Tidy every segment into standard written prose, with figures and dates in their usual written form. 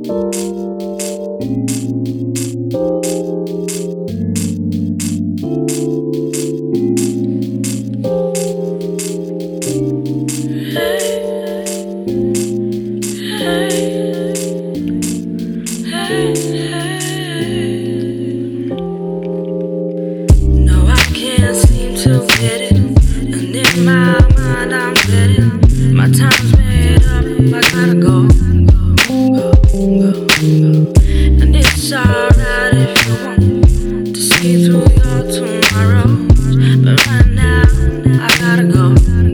No, I can't seem to get it, and in my mind I'm betting my time's made up. I gotta go, and it's alright if you want to see through your tomorrows, but right now I gotta go.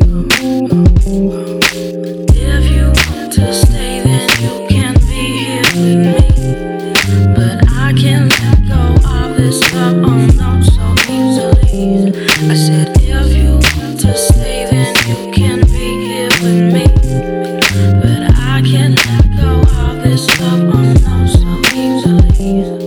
If you want to stay, then you can be here with me, but I can't let go of this love, oh no, so easily. I said if you want to stay, then you can be here with me, but I can't let go of this love, oh no, so easily.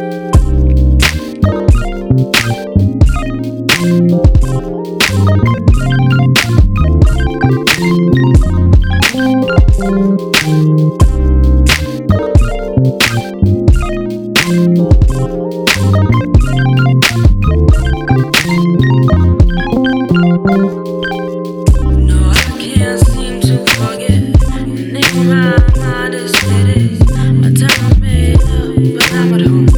No, I can't seem to forget, and in my mind is steady. My time's made up, but I'm at home.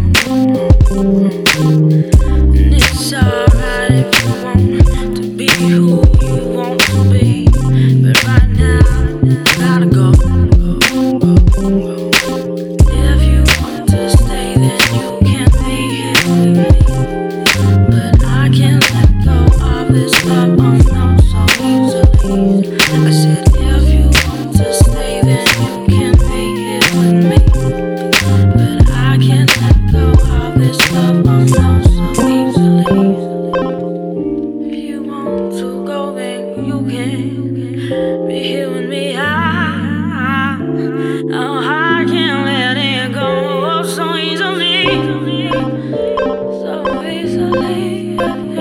And it's alright if you want to be who you want to be, but right now I gotta go. If you want to stay, then you can be here with me, but I can't let go of this love, oh no, so easily. I said if you want to stay, then you can be here with me, but I can't let go of this love, oh no, so easily. If you want to go, then you can be here with me. I can't let it go so easily, so easily,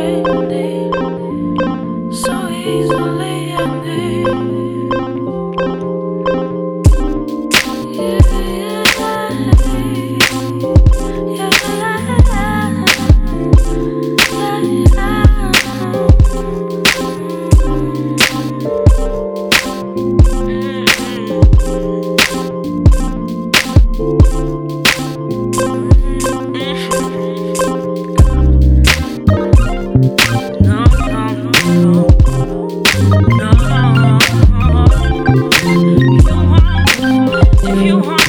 so easily. If you want